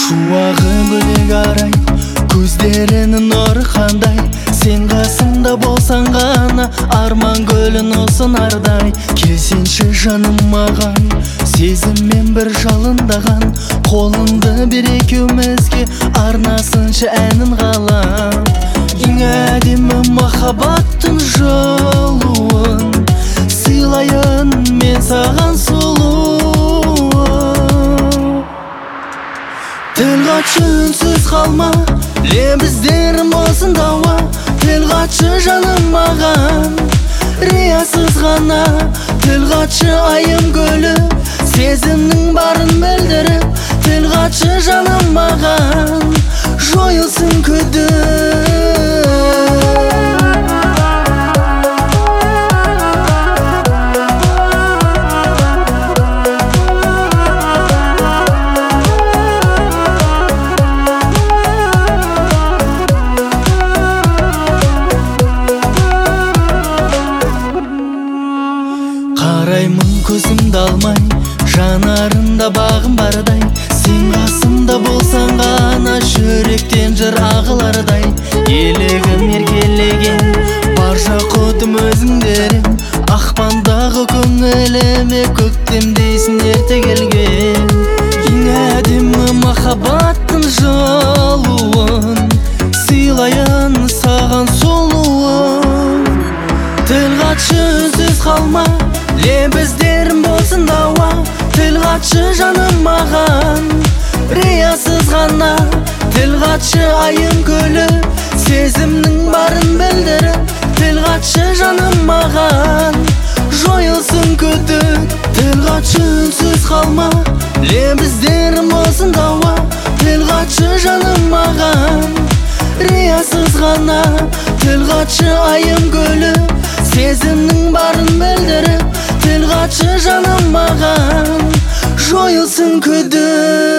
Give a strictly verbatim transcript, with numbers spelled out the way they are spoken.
шуағы бөлек арай, көздерінің нұры қандай. Сен қасымда болсаң ғана, арман гүлін ұсынардай. Келсенші жаным маған, сезіммен бір жалындаған. Қолыңды бір екеумізге арнасыншы әнін қалам. Ең әдемі махаббаттың жолуын сыйлайын мен саған сұлу. Тіл қатшы үнсіз қалма, лебіздерім болсын дауа. Тіл қатшы жаным маған, риясыз ғана. Тіл қатшы айым гүлі, сезімнің барын білдіріп. Тіл қатшы жаным маған, жойылсын күдік. Қараймын көзімді алмай, жанарында бағым бардай. Сен қасымда болсаң ғана, жүректен жыр ағылардай. Елігім еркелеген, бар жақұтым өзіңдерім. Ақпандағы көңіліме көктемдейсін ерте келген. Ең әдемі махаббаттың жолуын сыйлайын саған сұлуым. Тіл қатшы үнсіз қалма, лебіздерім болсын дауа. Тіл қатшы жаным маған, риясыз ғана. Тіл қатшы айым гүлі, сезімнің барын білдіріп. Тіл қатшы жаным маған, жойылсын күдік. Тіл қатшы үнсіз қалма, лебіздерім болсын дауа. Тіл қатшы жаным маған, риясыз ғана. Тіл қатшы айым гүлі, сезімнің барын білдіріп. Тіл қатшы жаным маған, жойылсын күдік.